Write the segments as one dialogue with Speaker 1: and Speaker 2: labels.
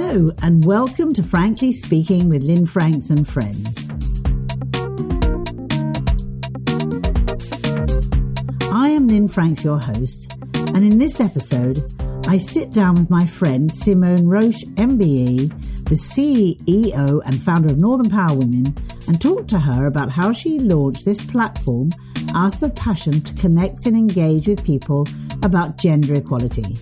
Speaker 1: Hello and welcome to Frankly Speaking with Lynn Franks and Friends. I am Lynn Franks, your host, and in this episode I sit down with my friend Simone Roche, MBE, the CEO and founder of Northern Power Women, and talk to her about how she launched this platform, Ask for Passion, to connect and engage with people about gender equality.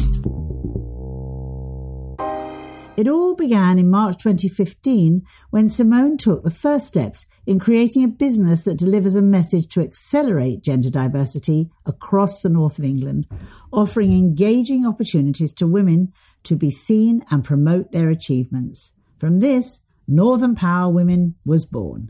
Speaker 1: It all began in March 2015 when Simone took the first steps in creating a business that delivers a message to accelerate gender diversity across the north of England, offering engaging opportunities to women to be seen and promote their achievements. From this, Northern Power Women was born.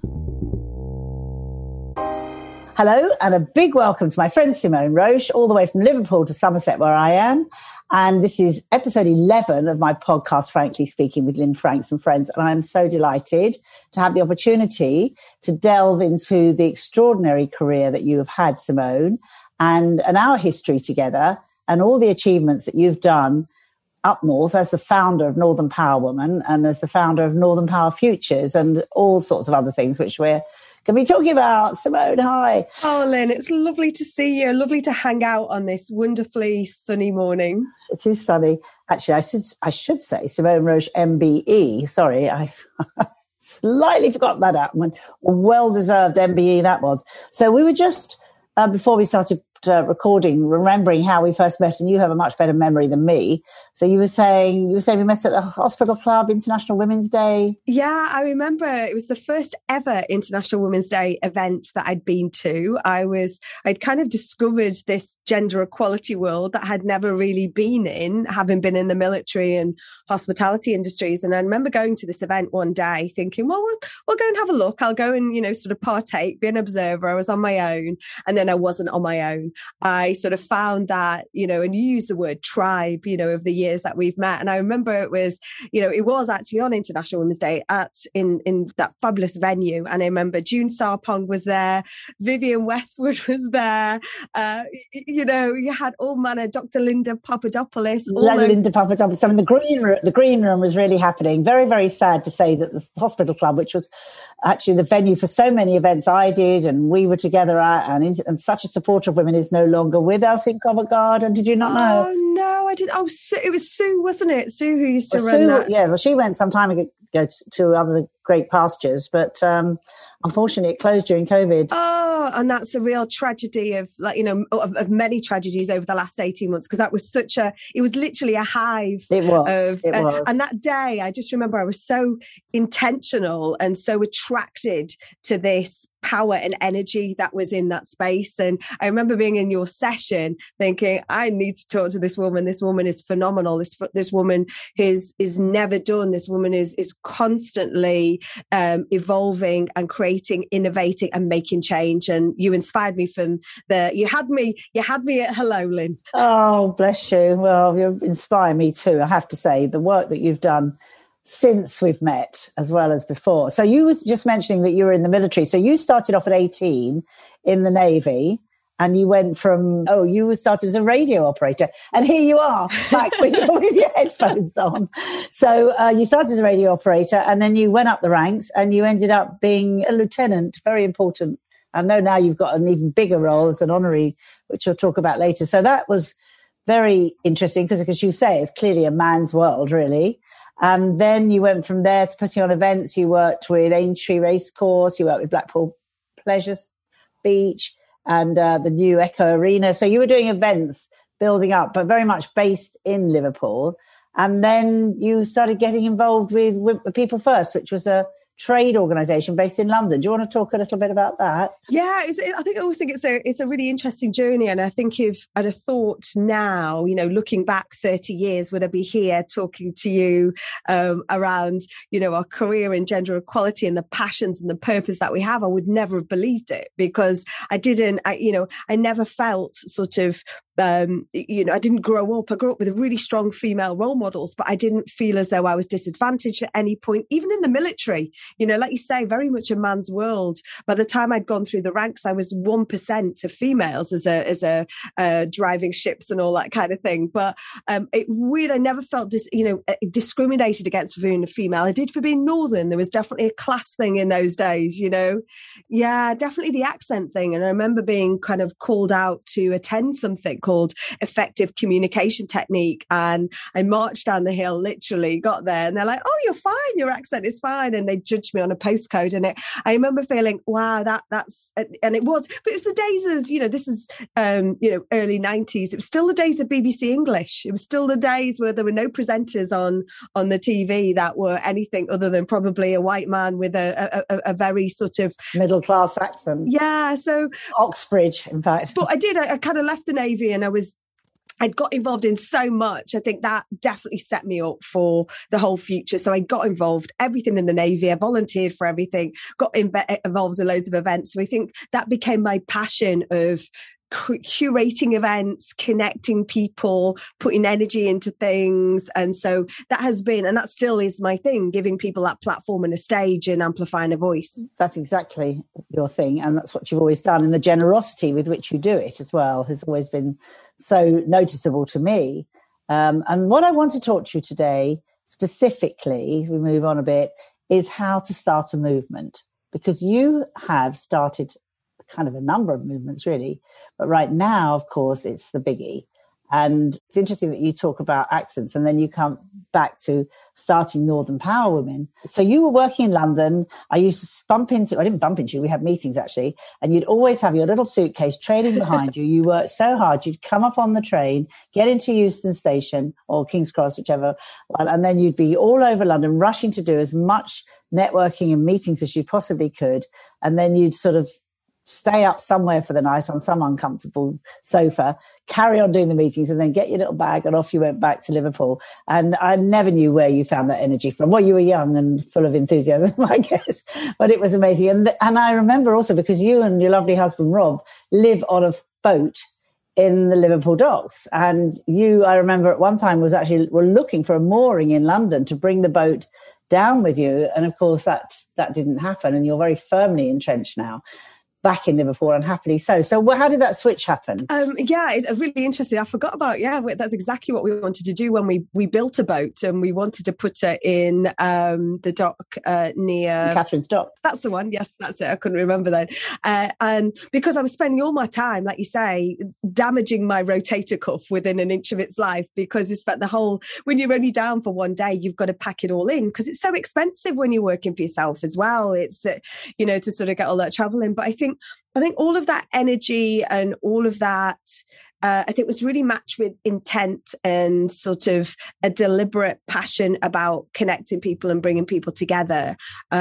Speaker 1: Hello and a big welcome to my friend Simone Roche, all the way from Liverpool to Somerset where I am. And this is episode 11 of my podcast, Frankly Speaking with Lynn Franks and Friends. And I'm so delighted to have the opportunity to delve into the extraordinary career that you have had, Simone, and our history together and all the achievements that you've done up north as the founder of Northern Power Women and as the founder of Northern Power Futures and all sorts of other things, which we're going to be talking about. Simone, hi.
Speaker 2: Oh, Lynn, it's lovely to see you. Lovely to hang out on this wonderfully sunny morning.
Speaker 1: It is sunny. Actually, I should say Simone Roche, MBE. Sorry, I slightly forgot that out. Well-deserved MBE that was. So we were just, before we started recording, remembering how we first met, and you have a much better memory than me. So you were saying we met at the Hospital Club International Women's Day.
Speaker 2: Yeah, I remember it was the first ever International Women's Day event that I'd been to. I'd kind of discovered this gender equality world that I'd never really been in, having been in the military and hospitality industries. And I remember going to this event one day thinking, well, we'll go and have a look. I'll go and, sort of partake, be an observer. I was on my own, and then I wasn't on my own. I sort of found that, and you use the word tribe, of the years that we've met. And I remember it was actually on International Women's Day in that fabulous venue. And I remember June Sarpong was there, Vivienne Westwood was there. You had all manner, Dr. Linda Papadopoulos.
Speaker 1: Linda Papadopoulos. I mean, the green room was really happening. Very, very sad to say that the Hospital Club, which was actually the venue for so many events I did and we were together at, and such a supporter of women, is no longer with us in Covent Garden. Did you not know?
Speaker 2: Oh, no, I didn't. Oh, it was Sue, wasn't it? Sue who used to run that.
Speaker 1: Yeah, well, she went some time ago to other great pastures, but unfortunately it closed during COVID.
Speaker 2: Oh, and that's a real tragedy of of many tragedies over the last 18 months, because that was it was literally a hive.
Speaker 1: It was.
Speaker 2: And that day, I just remember I was so intentional and so attracted to this power and energy that was in that space. And I remember being in your session thinking, I need to talk to this woman. This woman is phenomenal. This woman is never done. This woman is constantly evolving and creating, innovating and making change. And you inspired me from you had me at hello, Lynn.
Speaker 1: Oh, bless you. Well, you inspire me too. I have to say, the work that you've done since we've met as well as before. So you were just mentioning that you were in the military. So you started off at 18 in the Navy, and you went from, you started as a radio operator, and here you are back with your headphones on. So you started as a radio operator, and then you went up the ranks and you ended up being a lieutenant, very important. I know now you've got an even bigger role as an honorary, which we'll talk about later. So that was very interesting because, as you say, it's clearly a man's world, really. And then you went from there to putting on events. You worked with Aintree Racecourse, you worked with Blackpool Pleasure Beach and the new Echo Arena. So you were doing events building up, but very much based in Liverpool. And then you started getting involved with People First, which was a trade organisation based in London. Do you want to talk a little bit about that?
Speaker 2: Yeah, I always think it's a really interesting journey. And I think if I'd have thought now, looking back 30 years, would I be here talking to you around, our career in gender equality and the passions and the purpose that we have, I would never have believed it, because I never felt sort of I didn't grow up. I grew up with really strong female role models, but I didn't feel as though I was disadvantaged at any point, even in the military. Like you say, very much a man's world. By the time I'd gone through the ranks, I was 1% of females as a driving ships and all that kind of thing. But it weird. I never felt discriminated against for being a female. I did for being Northern. There was definitely a class thing in those days. Yeah, definitely the accent thing. And I remember being kind of called out to attend something called Effective Communication Technique, and I marched down the hill, literally got there, and they're like, "Oh, you're fine, your accent is fine," and they judged me on a postcode. And I remember feeling, wow, that's, and it was, but it's the days of, this is early 90s. It was still the days of BBC English. It was still the days where there were no presenters on the TV that were anything other than probably a white man with a very sort of
Speaker 1: middle class accent.
Speaker 2: Yeah, so
Speaker 1: Oxbridge, in fact.
Speaker 2: But I kind of left the Navy, and I'd got involved in so much. I think that definitely set me up for the whole future. So I got involved, everything in the Navy. I volunteered for everything, got involved in loads of events. So I think that became my passion of curating events, connecting people, putting energy into things. And so that has been, and that still is my thing, giving people that platform and a stage and amplifying a voice.
Speaker 1: That's exactly your thing. And that's what you've always done. And the generosity with which you do it as well has always been so noticeable to me. And what I want to talk to you today, specifically, as we move on a bit, is how to start a movement. Because you have started kind of a number of movements, really. But right now, of course, it's the biggie. And it's interesting that you talk about accents and then you come back to starting Northern Power Women. So you were working in London. I used to I didn't bump into you. We had meetings actually. And you'd always have your little suitcase trailing behind you. You worked so hard. You'd come up on the train, get into Euston Station or King's Cross, whichever one. And then you'd be all over London rushing to do as much networking and meetings as you possibly could. And then you'd sort of stay up somewhere for the night on some uncomfortable sofa, carry on doing the meetings, and then get your little bag and off you went back to Liverpool. And I never knew where you found that energy from. Well, you were young and full of enthusiasm, I guess, but it was amazing. And I remember also because you and your lovely husband, Rob, live on a boat in the Liverpool docks. And you, I remember at one time were looking for a mooring in London to bring the boat down with you. And of course that didn't happen. And you're very firmly entrenched now back in Liverpool, and happily so. So how did that switch happen?
Speaker 2: It's really interesting. I forgot about, that's exactly what we wanted to do when we built a boat, and we wanted to put it in the dock near...
Speaker 1: Catherine's Dock.
Speaker 2: That's the one. Yes, that's it. I couldn't remember then. And because I was spending all my time, like you say, damaging my rotator cuff within an inch of its life, because you spent when you're only down for one day, you've got to pack it all in, because it's so expensive when you're working for yourself as well. It's, to sort of get all that travel in. But I think all of that energy and all of that, I think was really matched with intent and sort of a deliberate passion about connecting people and bringing people together.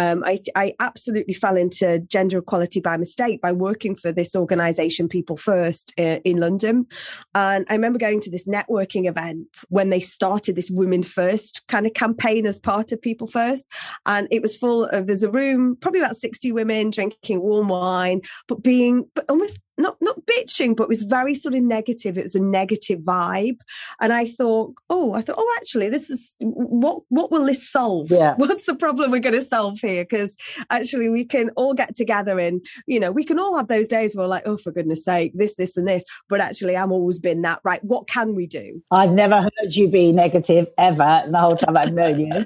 Speaker 2: I absolutely fell into gender equality by mistake by working for this organisation, People First, in London. And I remember going to this networking event when they started this Women First kind of campaign as part of People First. And it was there's a room, probably about 60 women drinking warm wine, but almost not bitching, but it was very sort of negative. It was a negative vibe. And I thought, actually, this is what will this solve?
Speaker 1: Yeah.
Speaker 2: What's the problem we're going to solve here? Because actually we can all get together and, we can all have those days where we're like, oh, for goodness sake, this, and this. But actually, I've always been that, right? What can we do?
Speaker 1: I've never heard you be negative ever in the whole time I've known you.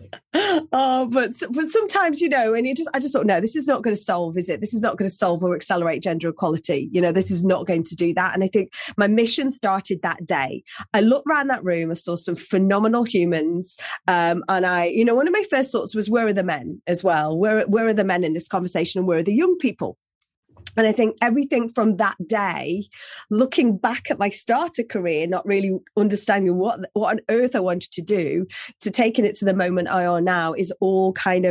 Speaker 2: But sometimes, and I just thought, no, this is not going to solve, is it? This is not going to solve or accelerate gender equality. This is not going to do that. And I think my mission started that day. I looked around that room, I saw some phenomenal humans. And I, one of my first thoughts was, where are the men as well? Where are the men in this conversation, and where are the young people? And I think everything from that day, looking back at my starter career, not really understanding what on earth I wanted to do, to taking it to the moment I are now, is all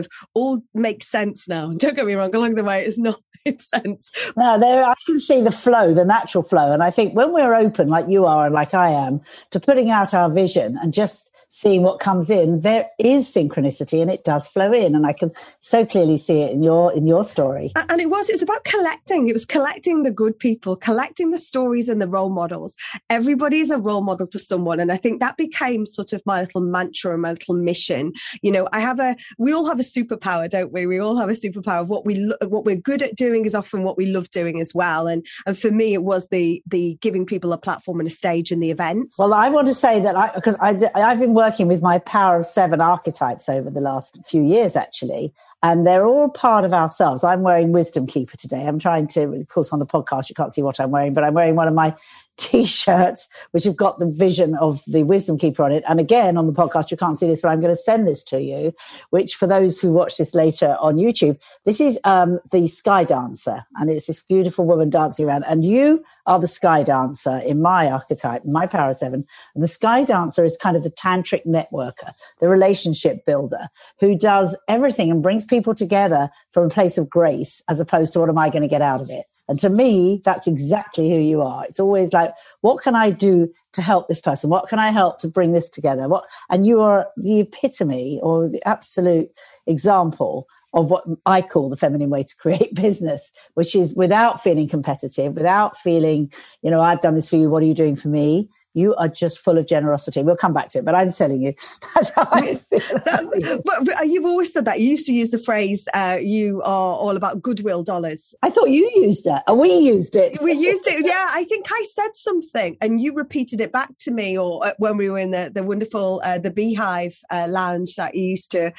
Speaker 2: makes sense now. Don't get me wrong, along the way, it's not made sense.
Speaker 1: No, I can see the flow, the natural flow. And I think when we're open, like you are and like I am, to putting out our vision and just seeing what comes in, there is synchronicity and it does flow in. And I can so clearly see it in your story.
Speaker 2: And it was about collecting. It was collecting the good people, collecting the stories and the role models. Everybody is a role model to someone. And I think that became sort of my little mantra and my little mission. You know, we all have a superpower, don't we? We all have a superpower of what we're good at doing is often what we love doing as well. And for me, it was the giving people a platform and a stage in the events.
Speaker 1: Well, I want to say that because I've been working with my Power of 7 archetypes over the last few years, actually, and they're all part of ourselves. I'm wearing Wisdom Keeper today. I'm trying to, of course, on the podcast, you can't see what I'm wearing, but I'm wearing one of my T-shirts, which have got the vision of the Wisdom Keeper on it. And again, on the podcast, you can't see this, but I'm going to send this to you, which for those who watch this later on YouTube, this is the Sky Dancer. And it's this beautiful woman dancing around. And you are the Sky Dancer in my archetype, my Power of 7. And the Sky Dancer is kind of the tantric networker, the relationship builder, who does everything and brings people together from a place of grace, as opposed to what am I going to get out of it? And to me, that's exactly who you are. It's always like, what can I do to help this person? What can I help to bring this together? And you are the epitome or the absolute example of what I call the feminine way to create business, which is without feeling competitive, without feeling, you know, I've done this for you. What are you doing for me? You are just full of generosity. We'll come back to it, but I'm telling you, that's how I feel.
Speaker 2: But you've always said that. You used to use the phrase, you are all about goodwill dollars.
Speaker 1: I thought you used it. We used it.
Speaker 2: We used it. Yeah, I think I said something and you repeated it back to me, or when we were in the wonderful, the Beehive lounge that you used to,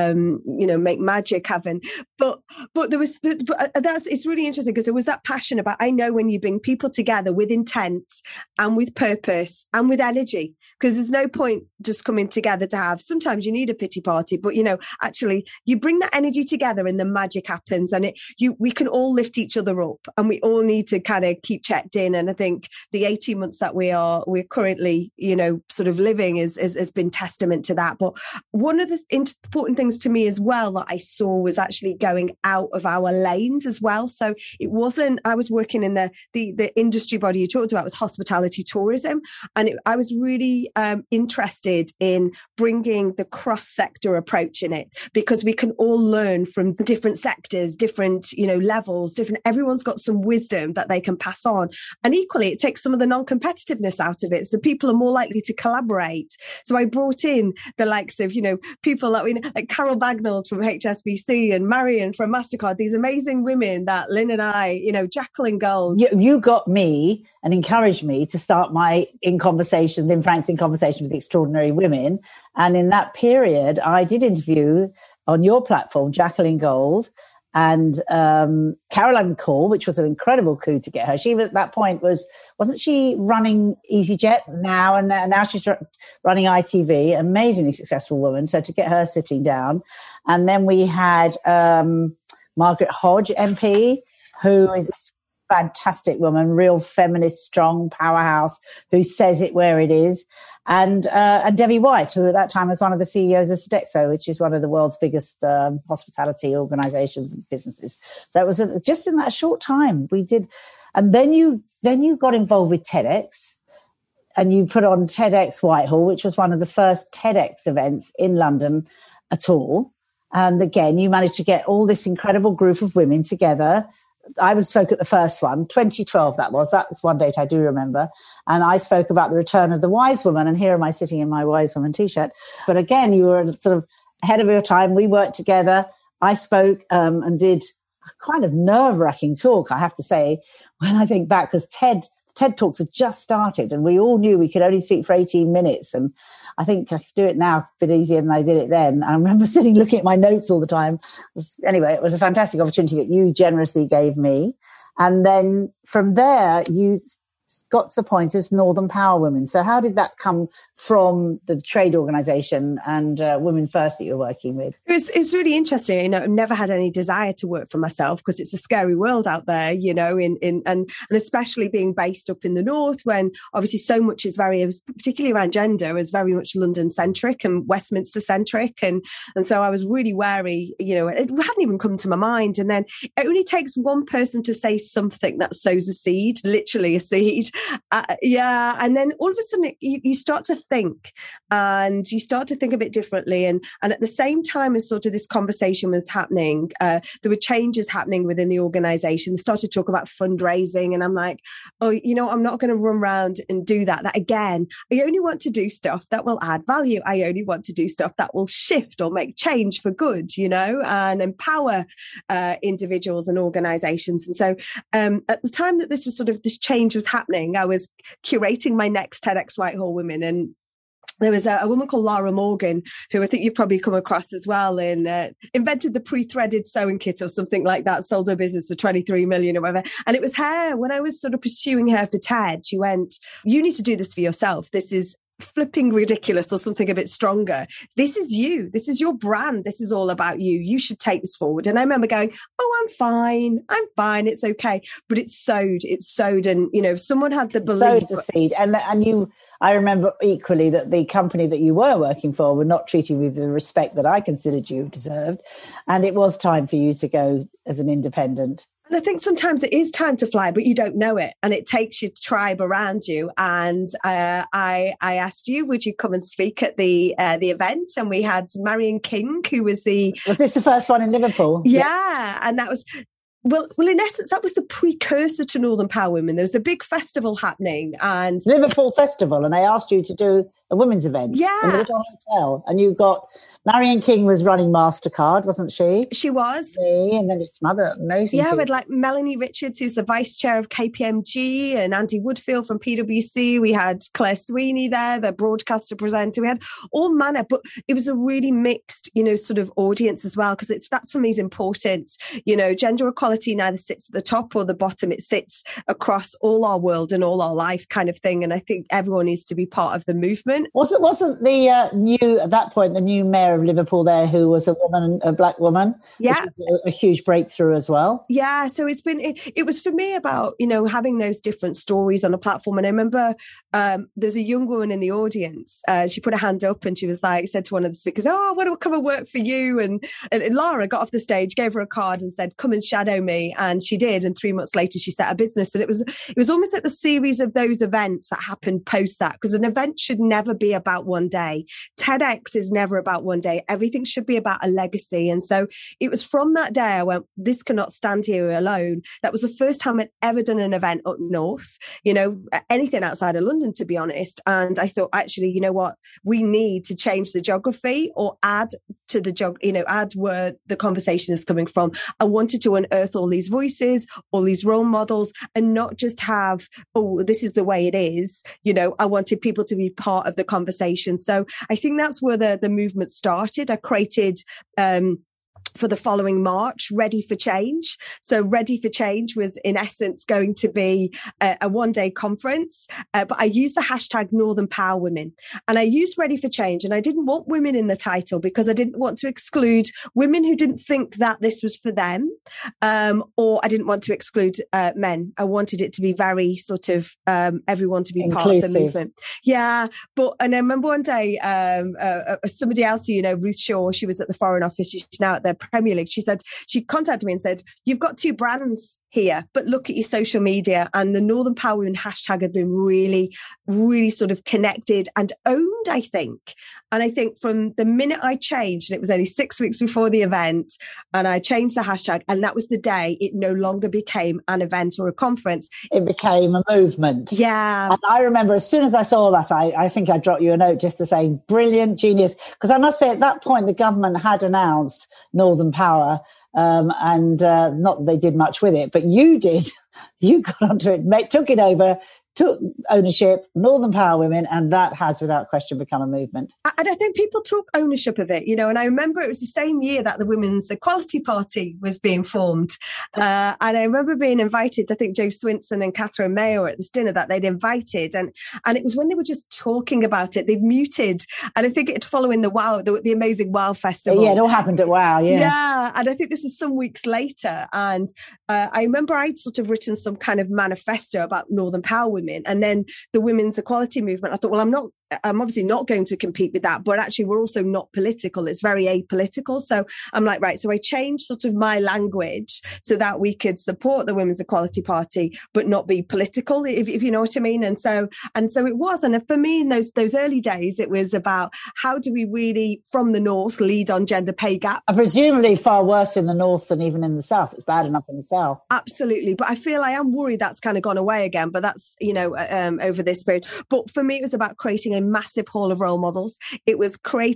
Speaker 2: make magic having. But there was, it's really interesting because there was that passion about, I know when you bring people together with intent and with purpose, and with energy, because there's no point just coming together to have, sometimes you need a pity party, but actually you bring that energy together and the magic happens, and we can all lift each other up, and we all need to kind of keep checked in. And I think the 18 months that we're currently sort of living has been testament to that. But one of the important things to me as well that I saw was actually going out of our lanes as well. So it wasn't, I was working in the industry body you talked about was hospitality tourism. And I was really interested in bringing the cross-sector approach in it, because we can all learn from different sectors, different, levels, everyone's got some wisdom that they can pass on. And equally, it takes some of the non-competitiveness out of it. So people are more likely to collaborate. So I brought in the likes of, people that we know, like Carol Bagnall from HSBC and Marion from MasterCard, these amazing women that Lynn and I, Jacqueline Gold.
Speaker 1: You got me and encouraged me to start my Lynn Frank's In Conversation with Extraordinary Women. And in that period, I did interview on your platform, Jacqueline Gold and Caroline McCall, which was an incredible coup to get her. She at that point wasn't she running EasyJet now? And now she's running ITV, amazingly successful woman. So to get her sitting down. And then we had Margaret Hodge MP, who is fantastic woman, real feminist, strong powerhouse who says it where it is. And Debbie White, who at that time was one of the CEOs of Sodexo, which is one of the world's biggest hospitality organizations and businesses. So it was just in that short time we did. And then you got involved with TEDx, and you put on TEDx Whitehall, which was one of the first TEDx events in London at all. And again, you managed to get all this incredible group of women together. I spoke at the first one, 2012 that was one date I do remember. And I spoke about the return of the wise woman. And here am I sitting in my wise woman T-shirt. But again, you were sort of ahead of your time. We worked together. I spoke and did a kind of nerve-wracking talk, I have to say, when I think back, because TED Talks had just started and we all knew we could only speak for 18 minutes. And I think I could do it now a bit easier than I did it then. I remember looking at my notes all the time. Anyway, it was a fantastic opportunity that you generously gave me. And then from there, you got to the point of Northern Power Women. So how did that come from the trade organisation and Women First that you're working with?
Speaker 2: It's really interesting. I've never had any desire to work for myself because it's a scary world out there, and especially being based up in the north, when obviously so much is particularly around gender, is very much London centric and Westminster centric, and so I was really wary. It hadn't even come to my mind, and then it only takes one person to say something that sows a seed, literally a seed, Yeah. And then all of a sudden you start to think, and you start to think a bit differently. And at the same time as sort of this conversation was happening, there were changes happening within the organization. They started to talk about fundraising. And I'm like, oh, I'm not going to run around and do that. That again, I only want to do stuff that will add value. I only want to do stuff that will shift or make change for good, and empower individuals and organizations. And so at the time that this change was happening, I was curating my next TEDx Whitehall Women, and there was a woman called Lara Morgan, who I think you've probably come across as well, and invented the pre-threaded sewing kit or something like that, sold her business for 23 million or whatever. And it was her, when I was sort of pursuing her for TED, she went, you need to do this for yourself. This is flipping ridiculous, or something a bit stronger. This is you. This is your brand. This is all about you. You should take this forward. And I remember going, oh, I'm fine. It's okay. But it's sowed. And, if someone had the belief.
Speaker 1: Sowed the seed. And I remember equally that the company that you were working for were not treating you with the respect that I considered you deserved. And it was time for you to go as an independent.
Speaker 2: And I think sometimes it is time to fly, but you don't know it. And it takes your tribe around you. And I asked you, would you come and speak at the event? And we had Marion King, who was Was
Speaker 1: this the first one in Liverpool?
Speaker 2: Yeah. And that was... Well, in essence, that was the precursor to Northern Power Women. There was a big festival happening, and
Speaker 1: Liverpool Festival, and they asked you to do a women's event in the little hotel. And you got Marion King was running MasterCard, wasn't she?
Speaker 2: She was.
Speaker 1: And then some other amazing people.
Speaker 2: We had like Melanie Richards, who's the vice chair of KPMG, and Andy Woodfield from PwC. We had Claire Sweeney there, the broadcaster presenter. We had all manner, but it was a really mixed, sort of audience as well, because that's for me is important. Gender equality neither sits at the top or the bottom. It sits across all our world and all our life kind of thing. And I think everyone needs to be part of the movement.
Speaker 1: Wasn't the new mayor of Liverpool there, who was a black woman?
Speaker 2: Yeah.
Speaker 1: A huge breakthrough as well.
Speaker 2: Yeah. So it was for me about, having those different stories on a platform. And I remember there's a young woman in the audience. She put her hand up and she was said to one of the speakers, oh, I want to come and work for you. And Lara got off the stage, gave her a card and said, come and shadow me. And she did. And 3 months later, she set a business. And it was almost like the series of those events that happened post that, because an event should never be about one day. TEDx is never about one day. Everything should be about a legacy. And so it was from that day I went, this cannot stand here alone. That was the first time I'd ever done an event up north, anything outside of London, to be honest. And I thought, actually, you know what? We need to change the geography, or add to the add where the conversation is coming from. I wanted to unearth all these voices, all these role models, and not just have, oh, this is the way it is. I wanted people to be part of the conversation. So I think that's where the movement started. I created for the following March, Ready for Change. So Ready for Change was in essence going to be a one-day conference, but I used the hashtag Northern Power Women, and I used Ready for Change, and I didn't want women in the title because I didn't want to exclude women who didn't think that this was for them, or I didn't want to exclude men. I wanted it to be very sort of everyone to be
Speaker 1: inclusive.
Speaker 2: Part of the movement. Yeah, and I remember one day somebody else, Ruth Shaw, she was at the Foreign Office, she's now at the Premier League. She contacted me and said, you've got two brands here, but look at your social media. And the Northern Power Women hashtag had been really, really sort of connected and owned, I think. And I think from the minute I changed, and it was only 6 weeks before the event, and I changed the hashtag, and that was the day it no longer became an event or a conference.
Speaker 1: It became a movement.
Speaker 2: Yeah.
Speaker 1: And I remember as soon as I saw that, I think I dropped you a note just to say, brilliant, genius. Because I must say at that point, the government had announced Northern Power, and not that they did much with it, but you did. You got onto it, took it over, took ownership, Northern Power Women, and that has without question become a movement.
Speaker 2: And I think people took ownership of it, and I remember it was the same year that the Women's Equality Party was being formed. And I remember being invited, I think Jo Swinson and Catherine Mayo at this dinner that they'd invited. And it was when they were just talking about it, they'd muted. And I think it following the amazing WOW Festival.
Speaker 1: Yeah, it all happened at WOW, yeah.
Speaker 2: Yeah, and I think this is some weeks later. And I remember I'd sort of written some kind of manifesto about Northern Power Women, and then the women's equality movement. I thought, well, I'm not I'm obviously not going to compete with that, but actually we're also not political. It's very apolitical. So I'm like, right. So I changed sort of my language so that we could support the Women's Equality Party, but not be political, if you know what I mean. And so it was. And for me, in those early days, it was about how do we really, from the North, lead on gender pay gap.
Speaker 1: And presumably far worse in the North than even in the South. It's bad enough in the South.
Speaker 2: Absolutely. But I am worried that's kind of gone away again, but that's, over this period. But for me, it was about creating a massive hall of role models. It was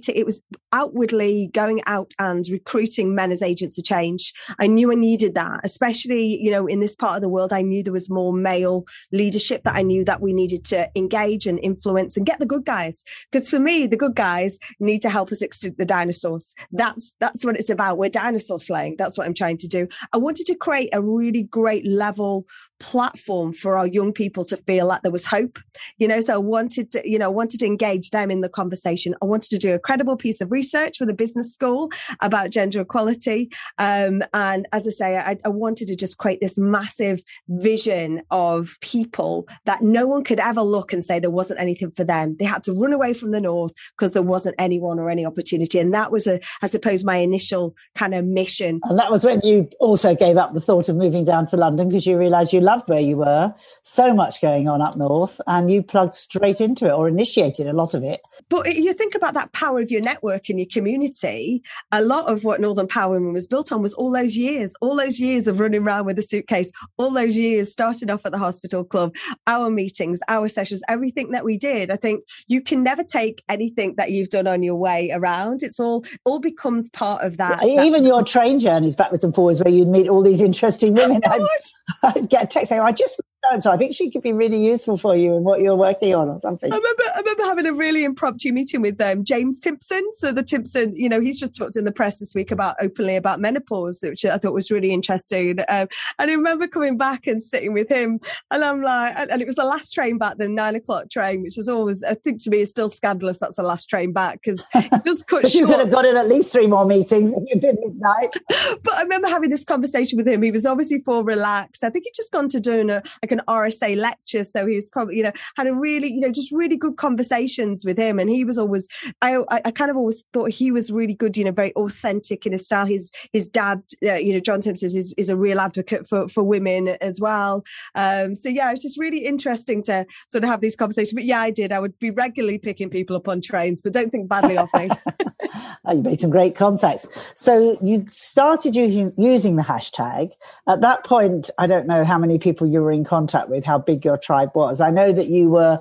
Speaker 2: outwardly going out and recruiting men as agents of change. I knew I needed that, especially, in this part of the world. I knew there was more male leadership that I knew that we needed to engage and influence and get the good guys. Because for me, the good guys need to help us extinct the dinosaurs. That's what it's about. We're dinosaur slaying. That's what I'm trying to do. I wanted to create a really great level platform for our young people to feel like there was hope, so I wanted to engage them in the conversation. I wanted to do a credible piece of research with a business school about gender equality. And as I say, I wanted to just create this massive vision of people that no one could ever look and say there wasn't anything for them. They had to run away from the North because there wasn't anyone or any opportunity. And that was, I suppose, my initial kind of mission.
Speaker 1: And that was when you also gave up the thought of moving down to London because you realised you loved where you were, so much going on up north, and you plugged straight into it or initiated a lot of it.
Speaker 2: But you think about that power of your network and your community. A lot of what Northern Power Women was built on was all those years of running around with a suitcase, all those years started off at the hospital club, our meetings, our sessions, everything that we did. I think you can never take anything that you've done on your way around. It's all becomes part of that.
Speaker 1: Even your train journeys backwards and forwards where you'd meet all these interesting women. I'd get a text saying, I just learned, so I think she could be really useful for you and what you're working on or something.
Speaker 2: I remember having a really impromptu meeting with James Timpson. So the Timpson, he's just talked in the press this week openly about menopause, which I thought was really interesting. And I remember coming back and sitting with him, and I'm like, and it was the last train back, the 9:00 train, which is always, I think to me, is still scandalous. That's the last train back because it does cut short.
Speaker 1: You could have got in at least 3 more meetings if you'd been midnight.
Speaker 2: But I remember having this conversation with him. He was obviously full relaxed. I think he'd just gone to doing an RSA lecture. So he was probably, had a really, just really good conversations with him. And he was always, I kind of always thought he was really good, very authentic in his style. His dad, John Timpson is a real advocate for women as well. So yeah, it's just really interesting to sort of have these conversations. But yeah, I did. I would be regularly picking people up on trains, but don't think badly of me.
Speaker 1: You made some great contacts. So you started using the hashtag. At that point, I don't know how many people you were in contact with, how big your tribe was. I know that you were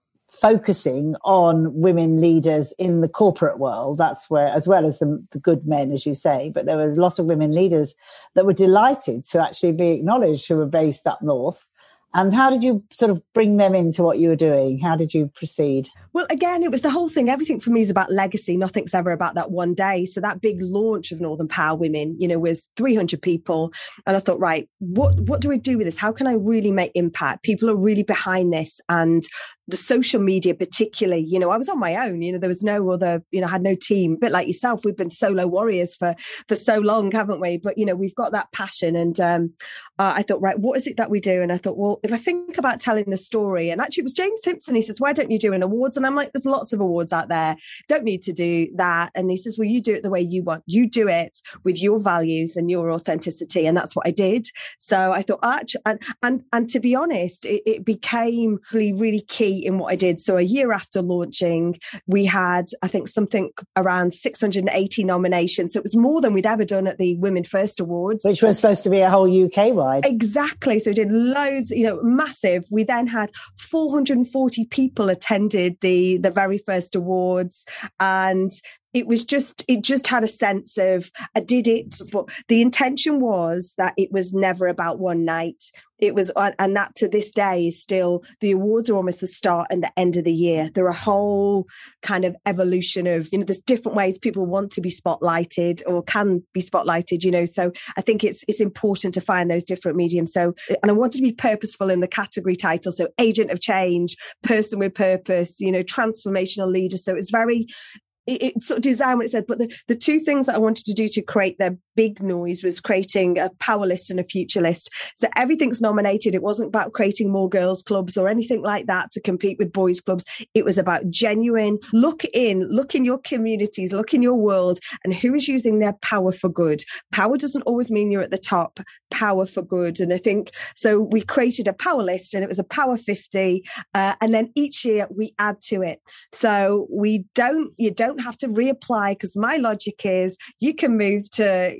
Speaker 1: focusing on women leaders in the corporate world. That's where, as well as the good men, as you say, but there was lots of women leaders that were delighted to actually be acknowledged who were based up north. And how did you sort of bring them into what you were doing? How did you proceed?
Speaker 2: Well, again, it was the whole thing. Everything for me is about legacy. Nothing's ever about that one day. So that big launch of Northern Power Women, was 300 people. And I thought, right, what do I do with this? How can I really make impact? People are really behind this. And the social media particularly, I was on my own, there was no other, I had no team. A bit like yourself, we've been solo warriors for so long, haven't we? But, we've got that passion. And I thought, right, what is it that we do? And I thought, well, if I think about telling the story, and actually it was James Timpson, he says, why don't you do an awards? And I'm like, there's lots of awards out there. Don't need to do that. And he says, well, you do it the way you want. You do it with your values and your authenticity. And that's what I did. So I thought, and to be honest, it became really key in what I did. So a year after launching, we had, I think, something around 680 nominations. So it was more than we'd ever done at the Women First Awards.
Speaker 1: Which was supposed to be a whole UK wide.
Speaker 2: Exactly. So we did loads, massive. We then had 440 people attended the very first awards. And it just had a sense of, I did it, but the intention was that it was never about one night. It was, and that to this day is still, the awards are almost the start and the end of the year. They're a whole kind of evolution of, there's different ways people want to be spotlighted or can be spotlighted, so I think it's important to find those different mediums. So, and I wanted to be purposeful in the category title. So agent of change, person with purpose, transformational leader. So it's very it sort of designed what it said, but the two things that I wanted to do to create the big noise was creating a power list and a future list. So everything's nominated. It wasn't about creating more girls clubs or anything like that to compete with boys clubs. It was about genuine look in your communities, look in your world, and who is using their power for good. Power doesn't always mean you're at the top. Power for good. And I think so we created a power list, and it was a power 50, and then each year we add to it. So you don't have to reapply, because my logic is you can move to,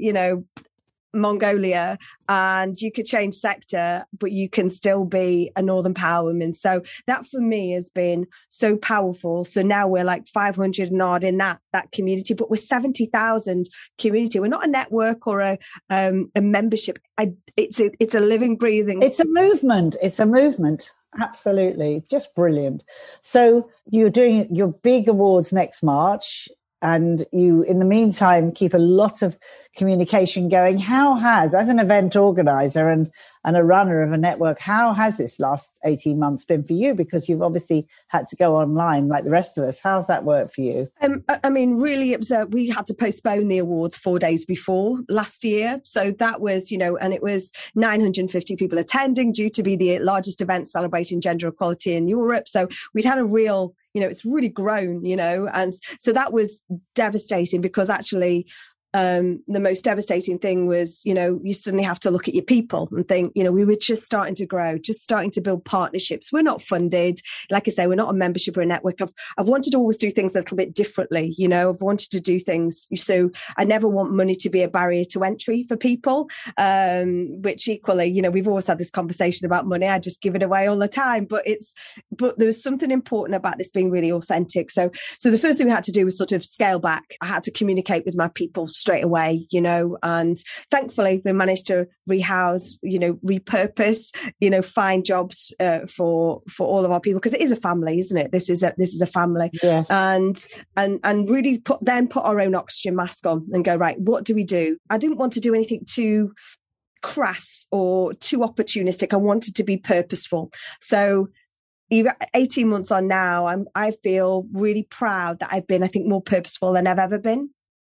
Speaker 2: Mongolia and you could change sector, but you can still be a Northern Power woman. So that for me has been so powerful. So now we're like 500 and odd in that community, but we're 70,000 community. We're not a network or a membership. It's a living, breathing.
Speaker 1: It's a movement. It's a movement. Absolutely. Just brilliant. So you're doing your big awards next March, and you, in the meantime, keep a lot of communication going. How has, as an event organizer and a runner of a network, how has this last 18 months been for you? Because you've obviously had to go online like the rest of us. How's that work for you?
Speaker 2: Really, we had to postpone the awards 4 days before last year. So that was, and it was 950 people attending, due to be the largest event celebrating gender equality in Europe. So we'd had a real, it's really grown, and so that was devastating, because actually the most devastating thing was, you suddenly have to look at your people and think, we were just starting to grow, just starting to build partnerships. We're not funded. Like I say, we're not a membership or a network. I've wanted to always do things a little bit differently. I've wanted to do things. So I never want money to be a barrier to entry for people, which equally, we've always had this conversation about money. I just give it away all the time, but there's something important about this being really authentic. So the first thing we had to do was sort of scale back. I had to communicate with my people straight away, and thankfully we managed to rehouse, repurpose, find jobs for all of our people, because it is a family, isn't it? This is a family.
Speaker 1: Yes.
Speaker 2: And really put our own oxygen mask on and go, right, what do we do? I didn't want to do anything too crass or too opportunistic. I wanted to be purposeful. So even 18 months on now, I feel really proud that I've been, I think, more purposeful than I've ever been.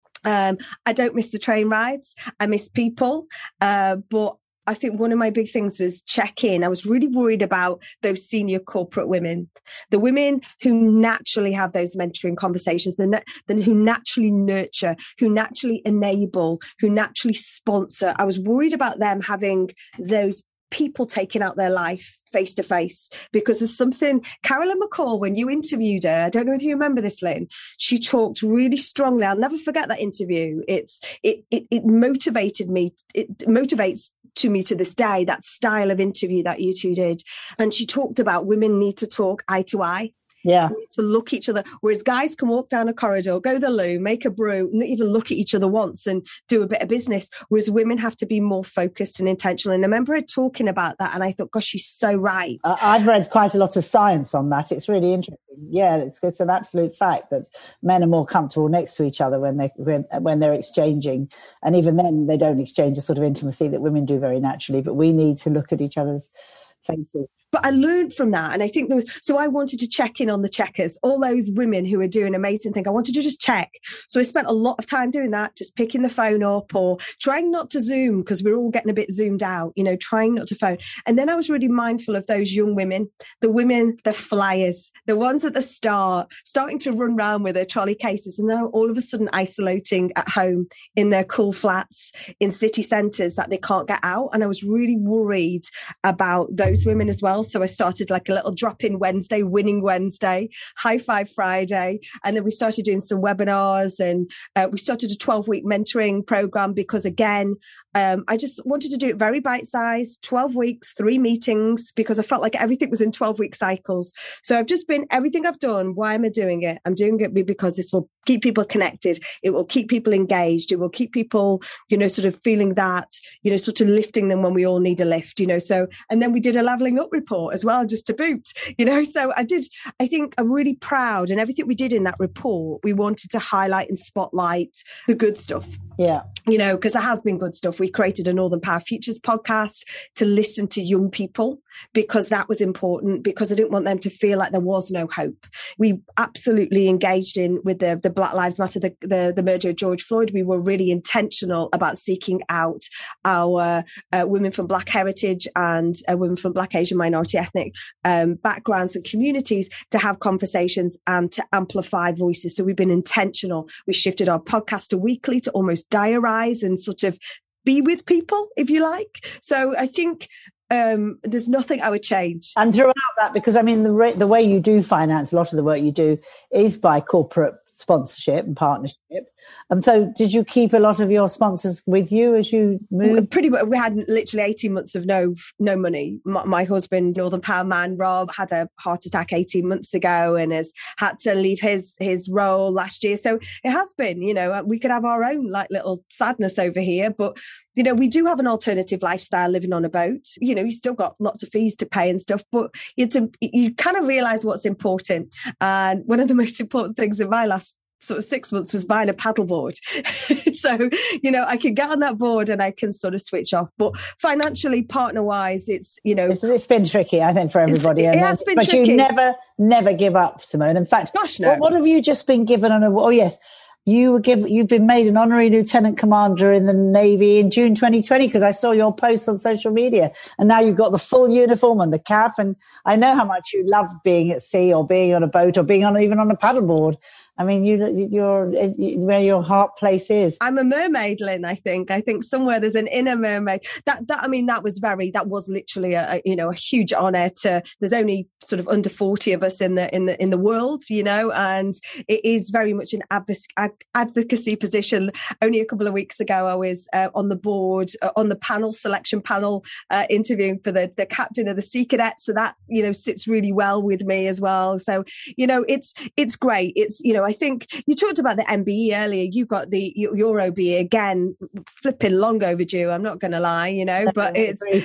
Speaker 2: I don't miss the train rides. I miss people. But I think one of my big things was check in. I was really worried about those senior corporate women, the women who naturally have those mentoring conversations, who naturally nurture, who naturally enable, who naturally sponsor. I was worried about them having those people taking out their life face to face, because there's something, Carolyn McCall, when you interviewed her, I don't know if you remember this, Lynn, she talked really strongly. I'll never forget that interview. It motivated me. It motivates to me to this day, that style of interview that you two did. And she talked about women need to talk eye to eye.
Speaker 1: Yeah.
Speaker 2: To look each other. Whereas guys can walk down a corridor, go to the loo, make a brew, not even look at each other once and do a bit of business. Whereas women have to be more focused and intentional. And I remember her talking about that, and I thought, gosh, she's so right.
Speaker 1: I've read quite a lot of science on that. It's really interesting. Yeah, it's an absolute fact that men are more comfortable next to each other when they're exchanging. And even then, they don't exchange the sort of intimacy that women do very naturally. But we need to look at each other's faces.
Speaker 2: But I learned from that. And I think so I wanted to check in on the checkers, all those women who are doing amazing things. I wanted to just check. So I spent a lot of time doing that, just picking the phone up or trying not to Zoom, because we're all getting a bit zoomed out, trying not to phone. And then I was really mindful of those young women, the flyers, the ones at the start, starting to run around with their trolley cases, and now all of a sudden isolating at home in their cool flats in city centres that they can't get out. And I was really worried about those women as well. So I started like a little drop-in Wednesday, winning Wednesday, high five Friday. And then we started doing some webinars, and we started a 12-week mentoring program, because again, I just wanted to do it very bite-sized, 12 weeks, 3 meetings, because I felt like everything was in 12-week cycles. So I've just been, everything I've done, why am I doing it? I'm doing it because this will keep people connected. It will keep people engaged. It will keep people, sort of feeling that, sort of lifting them when we all need a lift, so, and then we did a leveling up report as well, just to boot, so I think I'm really proud, and everything we did in that report, we wanted to highlight and spotlight the good stuff.
Speaker 1: Yeah.
Speaker 2: Because there has been good stuff. We created a Northern Power Futures podcast to listen to young people, because that was important, because I didn't want them to feel like there was no hope. We absolutely engaged with the Black Lives Matter, the murder of George Floyd. We were really intentional about seeking out our women from Black heritage and women from Black, Asian, minority ethnic backgrounds and communities to have conversations and to amplify voices. So we've been intentional. We shifted our podcast to weekly, to almost diarize and sort of be with people, if you like. So I think there's nothing I would change.
Speaker 1: And throughout that, because I mean, the way you do finance a lot of the work you do is by corporate sponsorship and partnership. And so did you keep a lot of your sponsors with you as you moved?
Speaker 2: Pretty much. We had literally 18 months of no money. My husband, Northern Power man, Rob, had a heart attack 18 months ago and has had to leave his role last year. So it has been, we could have our own like little sadness over here, but we do have an alternative lifestyle living on a boat. You still got lots of fees to pay and stuff, but you kind of realize what's important. And one of the most important things in my last sort of 6 months was buying a paddleboard. So, I can get on that board and I can sort of switch off. But financially, partner wise, it's
Speaker 1: been tricky, I think, for everybody.
Speaker 2: It has been tricky.
Speaker 1: You never give up, Simone. In fact,
Speaker 2: gosh, no.
Speaker 1: What have you just been given on a, oh yes, you've been made an honorary lieutenant commander in the Navy in June 2020, because I saw your posts on social media, and now you've got the full uniform and the cap. And I know how much you love being at sea or being on a boat or being even on a paddleboard. I mean, you're where your heart place is.
Speaker 2: I'm a mermaid, Lynn. I think somewhere there's an inner mermaid. That was literally a huge honor. There's only sort of under 40 of us in the world, and it is very much an advocacy position. Only a couple of weeks ago, I was on the board, on the selection panel, interviewing for the captain of the Sea Cadets. So that sits really well with me as well. So it's great. It's I think you talked about the MBE earlier. You've got your OBE again, flipping long overdue. I'm not going to lie, but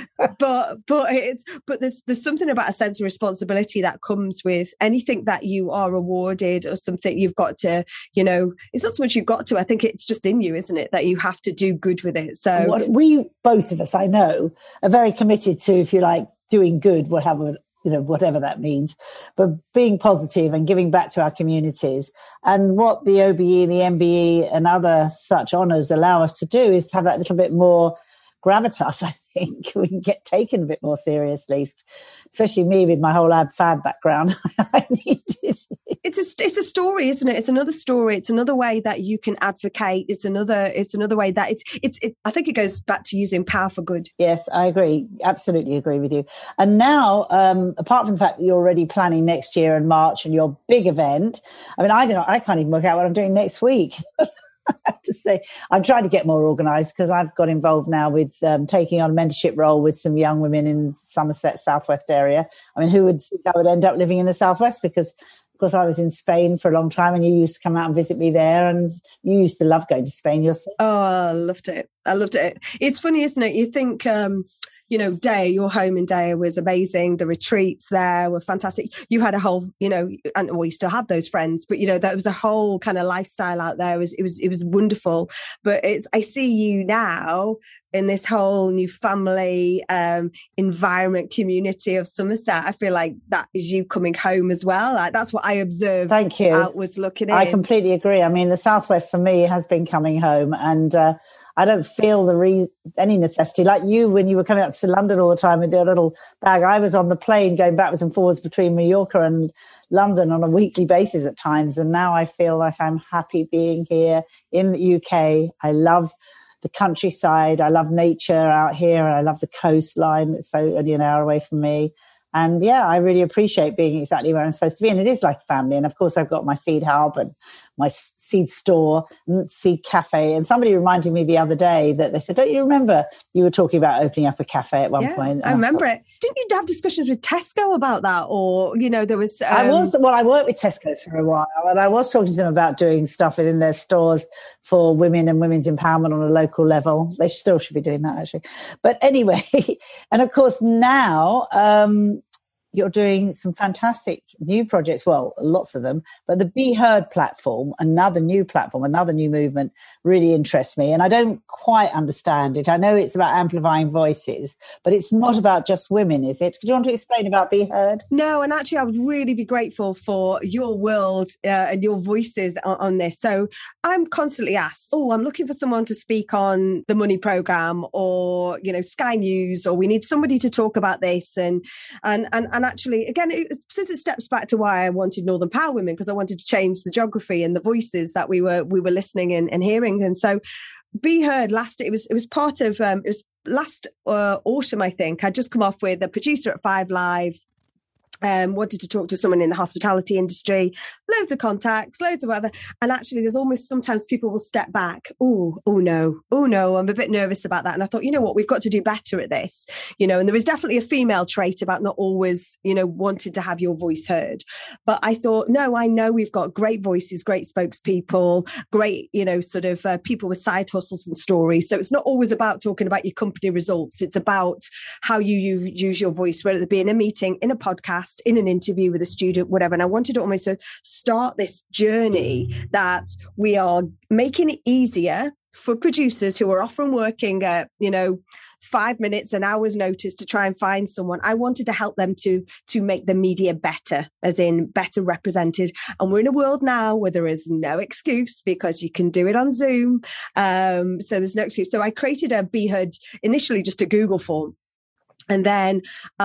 Speaker 2: there's something about a sense of responsibility that comes with anything that you are awarded or something you've got to, it's not so much you've got to. I think it's just in you, isn't it, that you have to do good with it. So
Speaker 1: we both of us, I know, are very committed to, if you like, doing good, whatever that means, but being positive and giving back to our communities. And what the OBE, the MBE and other such honours allow us to do is to have that little bit more gravitas. I think we can get taken a bit more seriously, especially me with my whole ab-fab background. I need it.
Speaker 2: It's a story, isn't it? It's another story. It's another way that you can advocate. It's another way that I think it goes back to using power for good.
Speaker 1: Yes, I agree. Absolutely agree with you. And now, apart from the fact that you're already planning next year in March and your big event, I mean, I can't even work out what I'm doing next week. I have to say, I'm trying to get more organised, because I've got involved now with taking on a mentorship role with some young women in Somerset, Southwest area. I mean, who would think I would end up living in the Southwest? Because, of course, I was in Spain for a long time, and you used to come out and visit me there, and you used to love going to Spain yourself.
Speaker 2: Oh, I loved it. It's funny, isn't it? You think... Daya, your home in Daya was amazing. The retreats there were fantastic. You had a whole, you still have those friends, but there was a whole kind of lifestyle out there. It was wonderful. But I see you now in this whole new family environment community of Somerset. I feel like that is you coming home as well. Like, that's what I observed.
Speaker 1: Thank you.
Speaker 2: Outwards looking in.
Speaker 1: I completely agree. I mean, the Southwest for me has been coming home, and I don't feel any necessity. Like you, when you were coming out to London all the time with your little bag, I was on the plane going backwards and forwards between Mallorca and London on a weekly basis at times. And now I feel like I'm happy being here in the UK. I love the countryside. I love nature out here. I love the coastline. It's only an hour away from me. And yeah, I really appreciate being exactly where I'm supposed to be. And it is like family. And of course, I've got my seed hub and my seed store and seed cafe. And somebody reminded me the other day that they said, don't you remember you were talking about opening up a cafe at one point?
Speaker 2: I remember it. Didn't you have discussions with Tesco about that? Or, there was...
Speaker 1: I worked with Tesco for a while, and I was talking to them about doing stuff within their stores for women and women's empowerment on a local level. They still should be doing that, actually. But anyway, and of course now... you're doing some fantastic new projects. Well, lots of them, but the Be Heard platform, another new platform, another new movement really interests me. And I don't quite understand it. I know it's about amplifying voices, but it's not about just women, is it? Do you want to explain about Be Heard?
Speaker 2: No, and actually I would really be grateful for your world and your voices on this. So I'm constantly asked, I'm looking for someone to speak on the Money Programme or, Sky News, or we need somebody to talk about this. And actually, again, since it steps back to why I wanted Northern Power Women, because I wanted to change the geography and the voices that we were listening and hearing. And so Be Heard it was part of, it was last autumn, I think. I'd just come off with a producer at 5 Live, wanted to talk to someone in the hospitality industry, loads of contacts, loads of whatever. And actually, there's almost sometimes people will step back. Oh no, I'm a bit nervous about that. And I thought, you know what, we've got to do better at this, and there is definitely a female trait about not always, wanting to have your voice heard. But I thought, no, I know we've got great voices, great spokespeople, great, people with side hustles and stories. So it's not always about talking about your company results. It's about how you use your voice, whether it be in a meeting, in a podcast, in an interview with a student, whatever. And I wanted to almost start this journey that we are making it easier for producers who are often working at, 5 minutes, an hour's notice to try and find someone. I wanted to help them to make the media better, as in better represented. And we're in a world now where there is no excuse, because you can do it on Zoom. So there's no excuse. So I created a Be Heard, initially just a Google form. And then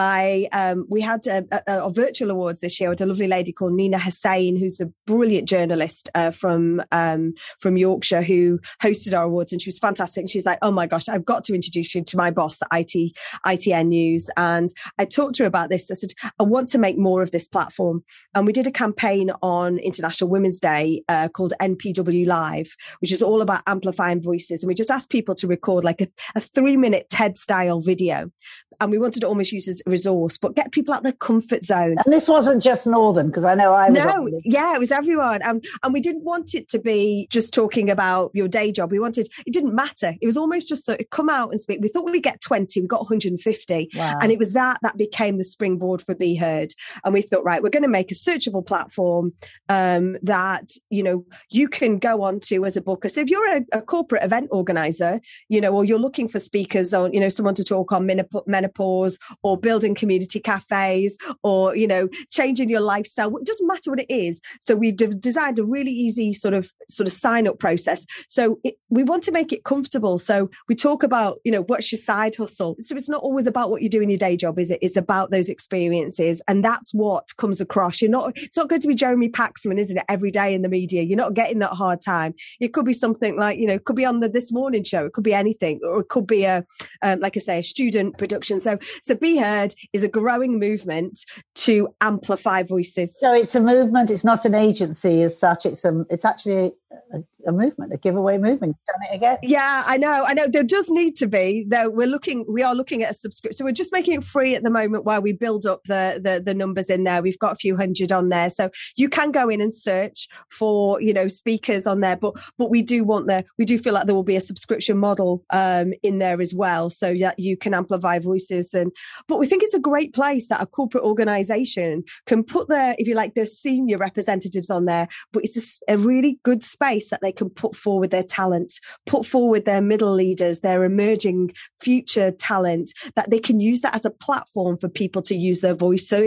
Speaker 2: we had a virtual awards this year with a lovely lady called Nina Hussain, who's a brilliant journalist from Yorkshire, who hosted our awards, and she was fantastic. And she's like, oh my gosh, I've got to introduce you to my boss at ITN News. And I talked to her about this. I said, I want to make more of this platform. And we did a campaign on International Women's Day called NPW Live, which is all about amplifying voices. And we just asked people to record like a 3-minute TED style video. And we wanted to almost use as a resource, but get people out of their comfort zone.
Speaker 1: And this wasn't just Northern, because I know I was.
Speaker 2: No, it was everyone. And we didn't want it to be just talking about your day job. It didn't matter. It was almost just so come out and speak. We thought we'd get 20, we got 150. Wow. And it was that became the springboard for Be Heard. And we thought, right, we're going to make a searchable platform that, you can go on to as a booker. So if you're a corporate event organizer, or you're looking for speakers on, someone to talk on menopause or building community cafes or, changing your lifestyle. It doesn't matter what it is. So we've designed a really easy sort of sign up process. So we want to make it comfortable. So we talk about, what's your side hustle? So it's not always about what you do in your day job, is it? It's about those experiences. And that's what comes across. It's not going to be Jeremy Paxman, isn't it? Every day in the media, you're not getting that hard time. It could be something like, it could be on the This Morning show. It could be anything, or it could be like I say, a student production. So Be Heard is a growing movement to amplify voices.
Speaker 1: So it's a movement. It's not an agency as such. It's actually a movement, a giveaway movement. You've done it again.
Speaker 2: Yeah, I know. There does need to be, though. We are looking at a subscription. So we're just making it free at the moment while we build up the numbers in there. We've got a few hundred on there. So you can go in and search for, speakers on there. But we do feel like there will be a subscription model in there as well, so that you can amplify voices. But we think it's a great place that a corporate organization can put their senior representatives on there. But it's a really good space that they can put forward their talent, put forward their middle leaders, their emerging future talent, that they can use that as a platform for people to use their voice. So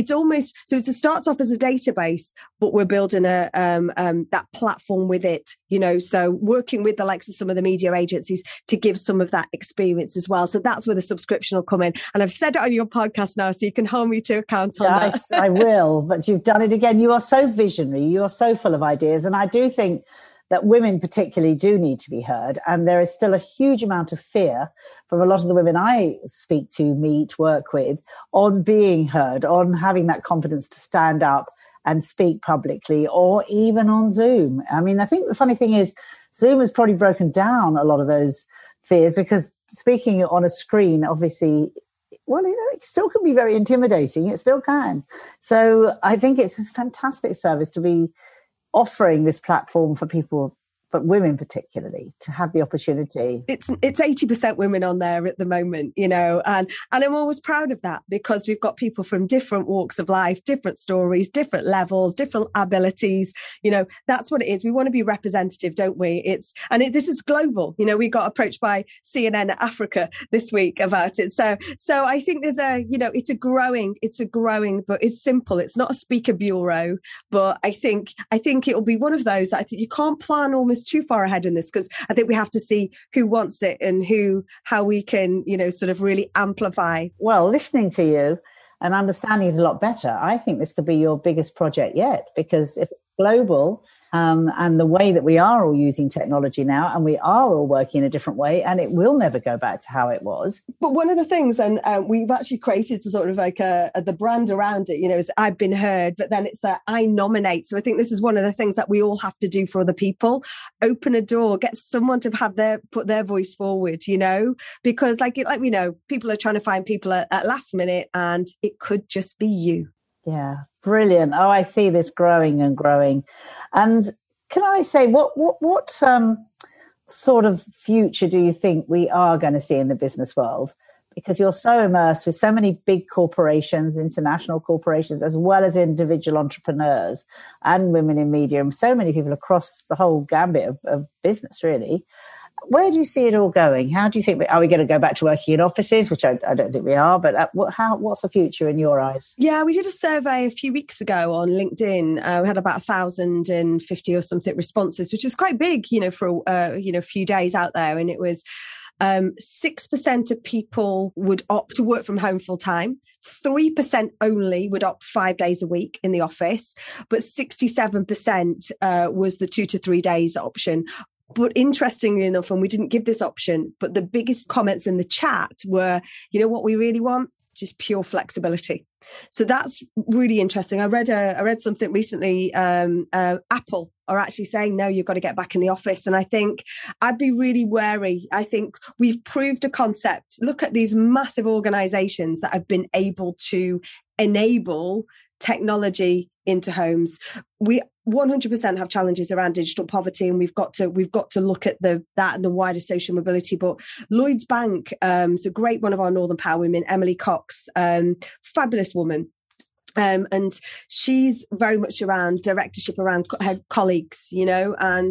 Speaker 2: it starts off as a database, but we're building that platform with it, so working with the likes of some of the media agencies to give some of that experience as well. So that's where the subscription will come in. And I've said it on your podcast now, so you can hold me to account on that.
Speaker 1: Yes, I will. But you've done it again. You are so visionary. You are so full of ideas. And I do think that women particularly do need to be heard. And there is still a huge amount of fear from a lot of the women I speak to, meet, work with, on being heard, on having that confidence to stand up and speak publicly, or even on Zoom. I mean, I think the funny thing is Zoom has probably broken down a lot of those fears, because speaking on a screen, obviously, it still can be very intimidating. It still can. So I think it's a fantastic service to be offering this platform for people but women particularly, to have the opportunity.
Speaker 2: It's 80% women on there at the moment, you know, and I'm always proud of that, because we've got people from different walks of life, different stories, different levels, different abilities. You know, that's what it is. We want to be representative, don't we? This is global. You know, we got approached by CNN Africa this week about it. So I think there's it's a growing, but it's simple. It's not a speaker bureau, but I think it'll be one of those that I think you can't plan almost too far ahead in this, because I think we have to see who wants it and how we can, you know, sort of really amplify.
Speaker 1: Well, listening to you and understanding it a lot better, I think this could be your biggest project yet, because if it's global, and the way that we are all using technology now, and we are all working in a different way, and it will never go back to how it was.
Speaker 2: But one of the things, and we've actually created sort of like the brand around it, you know, is I've been heard, but then it's that I nominate. So I think this is one of the things that we all have to do for other people. Open a door, get someone to put their voice forward, you know, because like we know, people are trying to find people at last minute, and it could just be you.
Speaker 1: Yeah, brilliant. Oh, I see this growing and growing. And can I say, what sort of future do you think we are going to see in the business world? Because you're so immersed with so many big corporations, international corporations, as well as individual entrepreneurs and women in media, and so many people across the whole gambit of business, really. Where do you see it all going? How do you think, are we going to go back to working in offices, which I don't think we are, but what's the future in your eyes?
Speaker 2: Yeah, we did a survey a few weeks ago on LinkedIn. We had about 1,050 or something responses, which was quite big, you know, for, a few days out there. And it was 6% of people would opt to work from home full time. 3% only would opt 5 days a week in the office, but 67% was the 2 to 3 days option. But interestingly enough, and we didn't give this option, but the biggest comments in the chat were, you know what we really want? Just pure flexibility. So that's really interesting. I read something recently. Apple are actually saying, no, you've got to get back in the office. And I think I'd be really wary. I think we've proved a concept. Look at these massive organizations that have been able to enable technology into homes. We 100% have challenges around digital poverty, and we've got to look at that and the wider social mobility. But Lloyds Bank, is a great one of our Northern Power women, Emily Cox, fabulous woman. And she's very much around directorship, around her colleagues, you know, and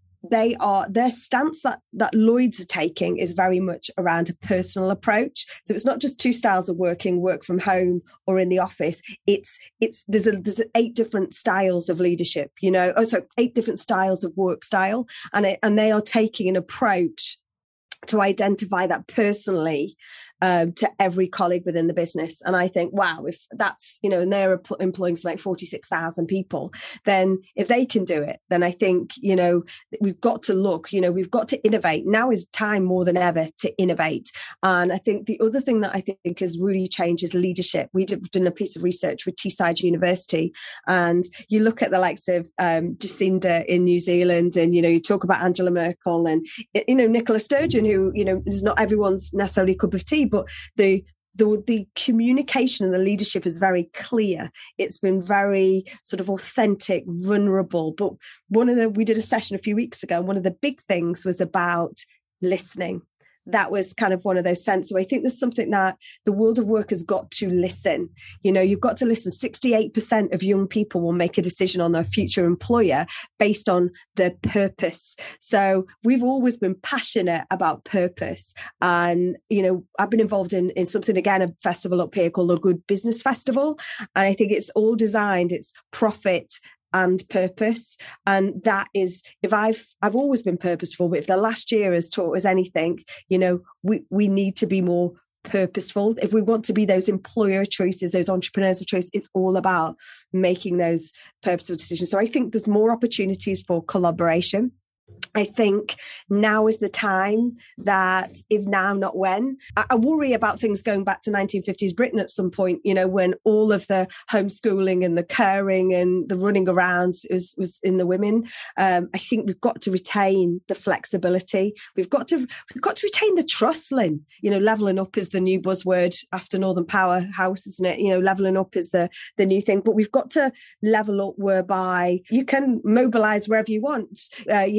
Speaker 2: their stance that Lloyds are taking is very much around a personal approach. So it's not just two styles of working, work from home or in the office. There's 8 different styles of leadership, you know, 8 different styles of work style. And they are taking an approach to identify that personally to every colleague within the business. And I think, wow, if that's, you know, and they're employing something like 46,000 people, then if they can do it, then I think, you know, we've got to look, you know, we've got to innovate. Now is time more than ever to innovate. And I think the other thing that I think has really changed is leadership. We've done a piece of research with Teesside University, and you look at the likes of Jacinda in New Zealand, and, you know, you talk about Angela Merkel and, you know, Nicola Sturgeon, who, you know, is not everyone's necessarily cup of tea, but the communication and the leadership is very clear. It's been very sort of authentic, vulnerable. But we did a session a few weeks ago, and one of the big things was about listening. That was kind of one of those senses. So I think there's something that the world of work has got to listen. You know, you've got to listen. 68% of young people will make a decision on their future employer based on their purpose. So we've always been passionate about purpose. And, you know, I've been involved in something, again, a festival up here called the Good Business Festival. And I think it's all designed, it's profit and purpose. And that is, if I've always been purposeful, but if the last year has taught us anything, you know, we need to be more purposeful. If we want to be those employer choices, those entrepreneurs of choice, it's all about making those purposeful decisions. So I think there's more opportunities for collaboration. I think now is the time that, if now, not when. I worry about things going back to 1950s Britain at some point, you know, when all of the homeschooling and the caring and the running around was in the women. I think we've got to retain the flexibility. We've got to retain the trust, Lynn. You know, levelling up is the new buzzword after Northern Power House, isn't it? You know, levelling up is the new thing. But we've got to level up whereby you can mobilise wherever you want. You don't have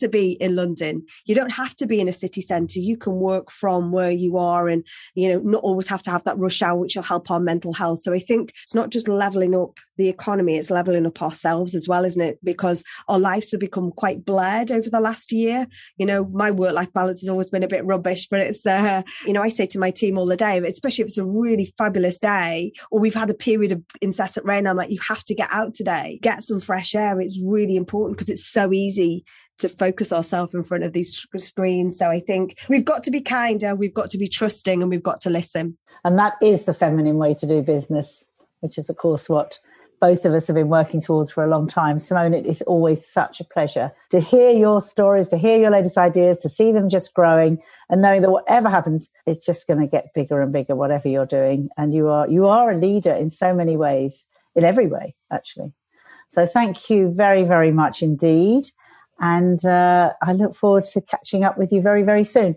Speaker 2: to be in London. You don't have to be in a city centre. You can work from where you are and, not always have to have that rush hour, which will help our mental health. So I think it's not just levelling up the economy, it's levelling up ourselves as well, isn't it? Because our lives have become quite blurred over the last year. My work-life balance has always been a bit rubbish, but it's, I say to my team all the day, especially if it's a really fabulous day or we've had a period of incessant rain, I'm like, you have to get out today, get some fresh air. It's really important because it's so easy to focus ourselves in front of these screens. So I think we've got to be kinder, we've got to be trusting, and we've got to listen.
Speaker 1: And that is the feminine way to do business, which is, of course, what both of us have been working towards for a long time. Simone, it is always such a pleasure to hear your stories, to hear your latest ideas, to see them just growing and knowing that whatever happens, it's just going to get bigger and bigger, whatever you're doing. And you are a leader in so many ways, in every way, actually. So thank you very, very much indeed. And I look forward to catching up with you very, very soon.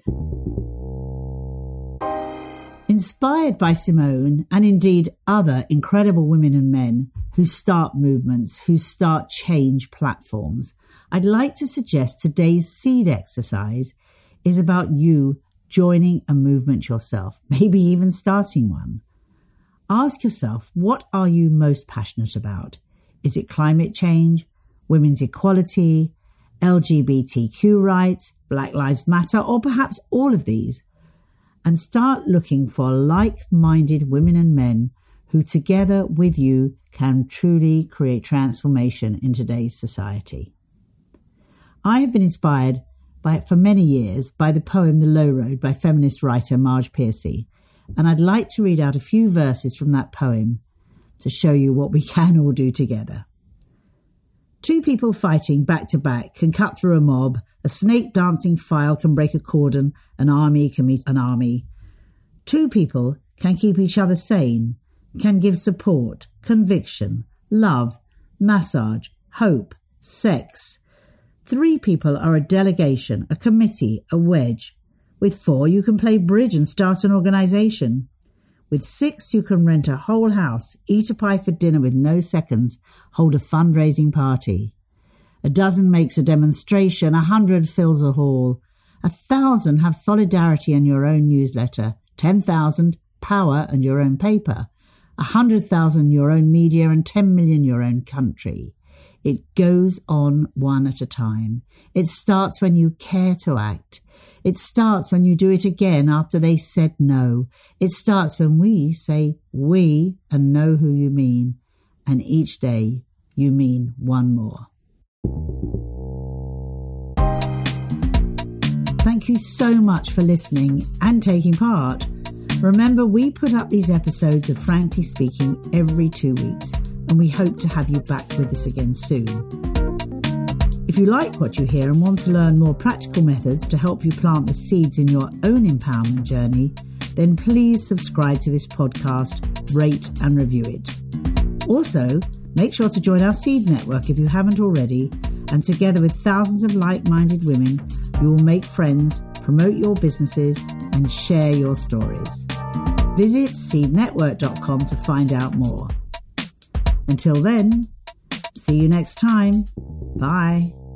Speaker 1: Inspired by Simone and indeed other incredible women and men who start movements, who start change platforms, I'd like to suggest today's seed exercise is about you joining a movement yourself, maybe even starting one. Ask yourself, what are you most passionate about? Is it climate change, women's equality, LGBTQ rights, Black Lives Matter, or perhaps all of these? And start looking for like-minded women and men who together with you can truly create transformation in today's society. I have been inspired for many years by the poem The Low Road by feminist writer Marge Piercy, and I'd like to read out a few verses from that poem to show you what we can all do together. Two people fighting back to back can cut through a mob. A snake dancing file can break a cordon. An army can meet an army. Two people can keep each other sane, can give support, conviction, love, massage, hope, sex. Three people are a delegation, a committee, a wedge. With four, you can play bridge and start an organisation. With six, you can rent a whole house, eat a pie for dinner with no seconds, hold a fundraising party. A dozen makes a demonstration, 100 fills a hall. 1,000 have solidarity and your own newsletter. 10,000 power and your own paper. 100,000 your own media and 10 million your own country. It goes on one at a time. It starts when you care to act. It starts when you do it again after they said no. It starts when we say we and know who you mean. And each day you mean one more. Thank you so much for listening and taking part. Remember, we put up these episodes of Frankly Speaking every 2 weeks, and we hope to have you back with us again soon. If you like what you hear and want to learn more practical methods to help you plant the seeds in your own empowerment journey, then please subscribe to this podcast, rate and review it. Also, make sure to join our Seed Network if you haven't already, and together with thousands of like-minded women, you will make friends, promote your businesses and share your stories. Visit seednetwork.com to find out more. Until then, see you next time. Bye.